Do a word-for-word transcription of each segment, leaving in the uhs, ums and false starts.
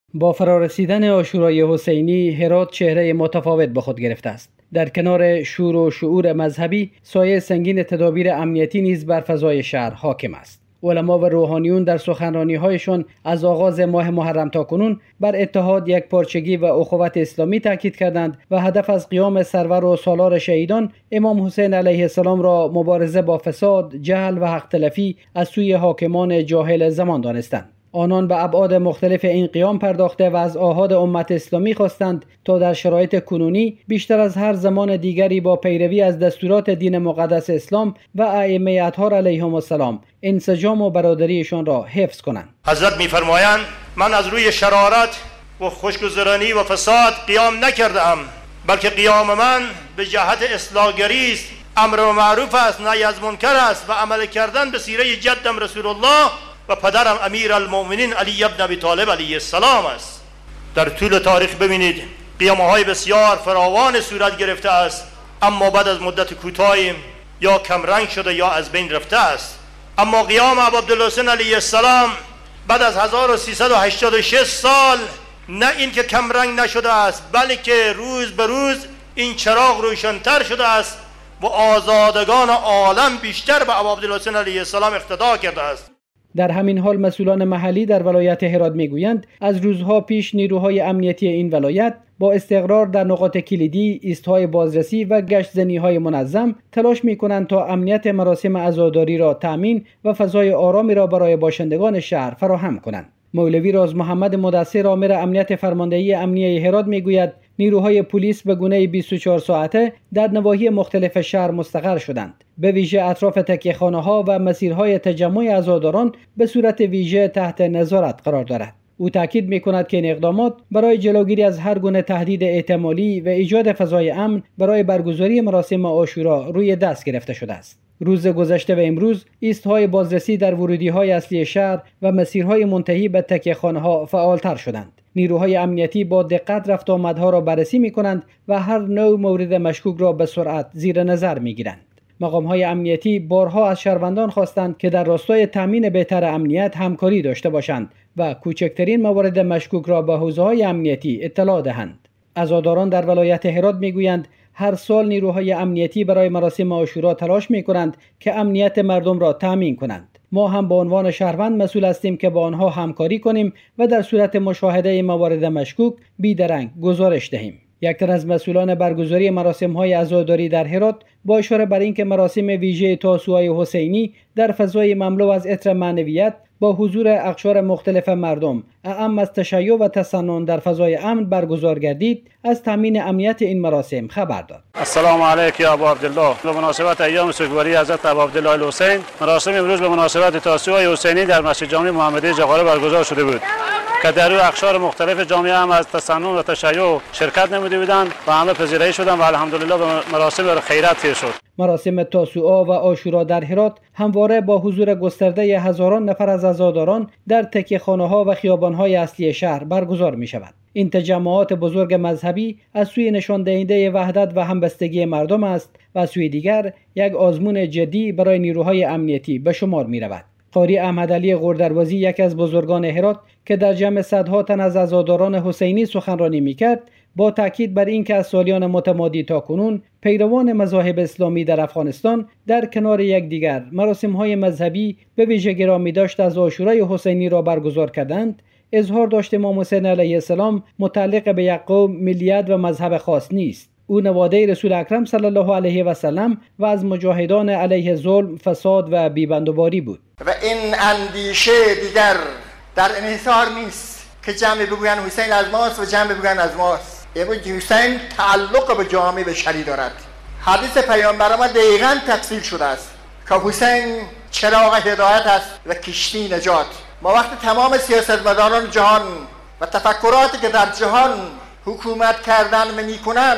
با فرارسیدن عاشورای حسینی، هرات چهره متفاوت به خود گرفته است. در کنار شور و شعور مذهبی، سایه سنگین تدابیر امنیتی نیز بر فضای شهر حاکم است. علما و روحانیون در سخنرانی‌هایشان از آغاز ماه محرم تا کنون بر اتحاد، یکپارچگی و اخوت اسلامی تاکید کردند و هدف از قیام سرور و سالار شهیدان امام حسین علیه السلام را مبارزه با فساد، جهل و حق تلفی از سوی حاکمان جاهل زمان دانستند. آنان به ابعاد مختلف این قیام پرداخته و از آحاد امت اسلامی خواستند تا در شرایط کنونی بیشتر از هر زمان دیگری با پیروی از دستورات دین مقدس اسلام و ائمه اطهار علیهم السلام انسجام و برادریشان را حفظ کنند. حضرت می‌فرمایند من از روی شرارت و خوشگذرانی و فساد قیام نکردم، بلکه قیام من به جهت اصلاحگری است، امر و معروف است، نهی از منکر است و عمل کردن به سیره جدم رسول الله و پدرم امیر المؤمنین علی ابن ابی طالب علیه السلام است. در طول تاریخ ببینید قیام‌های بسیار فراوان صورت گرفته است، اما بعد از مدت کوتاهی یا کمرنگ شده یا از بین رفته است. اما قیام ابو عبدالحسین علیه السلام بعد از هزار و سیصد و هشتاد و شش سال نه این که کمرنگ نشده است، بلکه روز به روز این چراغ روشن‌تر شده است و آزادگان عالم بیشتر به ابو عبدالحسین علیه السلام اقتدا کرده است. در همین حال مسئولان محلی در ولایت هرات میگویند از روزها پیش نیروهای امنیتی این ولایت با استقرار در نقاط کلیدی، ایستهای بازرسی و گشت‌زنی‌های منظم تلاش می‌کنند تا امنیت مراسم عزاداری را تأمین و فضای آرامی را برای باشندگان شهر فراهم کنند. مولوی راز محمد مدثر آمر امنیت فرماندهی امنیه هرات میگوید نیروهای پلیس به گونه بیست و چهار ساعته در نواحی مختلف شهر مستقر شدند. به ویژه اطراف تکیه‌خانه‌ها و مسیرهای تجمع عزاداران به صورت ویژه تحت نظارت قرار دارد. او تاکید می‌کند که این اقدامات برای جلوگیری از هر گونه تهدید احتمالی و ایجاد فضای امن برای برگزاری مراسم عاشورا روی دست گرفته شده است. روز گذشته و امروز ایستهای بازرسی در ورودی‌های اصلی شهر و مسیرهای منتهی به تکیه‌خانه‌ها فعالتر شدند. نیروهای امنیتی با دقت رفت آمدها را بررسی می‌کنند و هر نوع مورد مشکوک را به سرعت زیر نظر می‌گیرند. مقام‌های امنیتی بارها از شهروندان خواستند که در راستای تامین بهتر امنیت همکاری داشته باشند و کوچکترین موارد مشکوک را به حوزه‌های امنیتی اطلاع دهند. عزاداران در ولایت هرات می‌گویند هر سال نیروهای امنیتی برای مراسم عاشورا تلاش می‌کنند که امنیت مردم را تامین کنند. ما هم به عنوان شهروند مسئول هستیم که با آنها همکاری کنیم و در صورت مشاهده موارد مشکوک بیدرنگ گزارش دهیم. یک تن از مسئولان برگزاری مراسم‌های عزاداری در هرات با اشاره بر اینکه مراسم ویژه تاسوعای حسینی در فضای مملو از عطر معنویت با حضور اقشار مختلف مردم اعم از تشیع و تسنن در فضای امن برگزار گردید، از تامین امنیت این مراسم خبر داد. السلام علیکم یا ابو عبدالله. به مناسبت ایام سوگواری حضرت ابو عبدالله الحسین، مراسم امروز به مناسبت تاسوعای حسینی در مسجد جامع محمدی جغاره برگزار شده بود که در او اقشار مختلف جامعه هم از تسنن و تشیع شرکت نموده بودند و همه پذیرایی شدند و الحمدلله به مراسم خیرات تیر شد. مراسم تاسوعا و عاشورا در هرات همواره با حضور گسترده هزاران نفر از عزاداران در تکیه‌خانه‌ها و خیابان‌های اصلی شهر برگزار می‌شود. این تجمعات بزرگ مذهبی از سوی نشان دهنده وحدت و همبستگی مردم است و از سوی دیگر یک آزمون جدی برای نیروهای امنیتی به شمار می‌رود. قاری احمدعلی غوردروازی، یکی از بزرگان هرات که در جمع صدها تن از عزاداران حسینی سخنرانی می‌کرد، با تاکید بر اینکه از سالیان متمادی تا کنون پیروان مذاهب اسلامی در افغانستان در کنار یکدیگر مراسم‌های مذهبی به ویژه گرامی داشت از عاشورای حسینی را برگزار کردند، اظهار داشت امام حسین علیه السلام متعلق به یک قوم، ملیت و مذهب خاص نیست. او نواده رسول اکرم صلی الله علیه و سلم و از مجاهدان علیه ظلم، فساد و بیبندوباری بود. و این اندیشه دیگر در انحصار نیست که جمع بگوین حسین از ماست و جمع بگوین از ماست. امروز حسین تعلق به جامعه بشری دارد. حدیث پیامبر ما دقیقاً تفصیل شده است که حسین چراغ هدایت است و کشتی نجات. ما وقت تمام سیاستمداران جهان و تفکراتی که در جهان حکومت کردن میکنن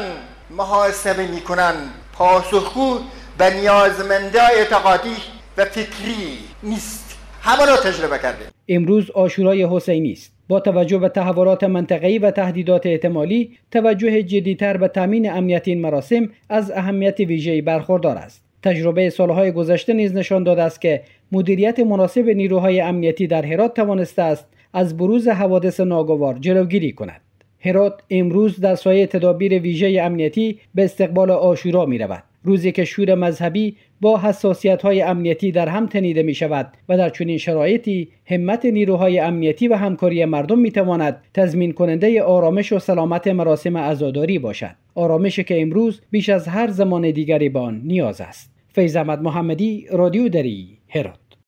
محاسبه میکنن، پاسخگو به نیازمنده اعتقادی و فکری نیست. همه را تجربه کرده. امروز عاشورای حسینی است. با توجه به تحولات منطقه‌ای و تهدیدات احتمالی، توجه جدی‌تر به تامین امنیت این مراسم از اهمیت ویژه‌ای برخوردار است. تجربه سالهای گذشته نیز نشان داده است که مدیریت مناسب نیروهای امنیتی در هرات توانسته است از بروز حوادث ناگوار جلوگیری کند. هرات امروز در سایه تدابیر ویژه امنیتی به استقبال عاشورا می رود، روزی که شور مذهبی با حساسیت‌های امنیتی در هم تنیده می شود و در چنین شرایطی همت نیروهای امنیتی و همکاری مردم می تواند تضمین کننده آرامش و سلامت مراسم عزاداری باشد، آرامشی که امروز بیش از هر زمان دیگری به آن نیاز است. فیض احمد محمدی، رادیو دری، هرات.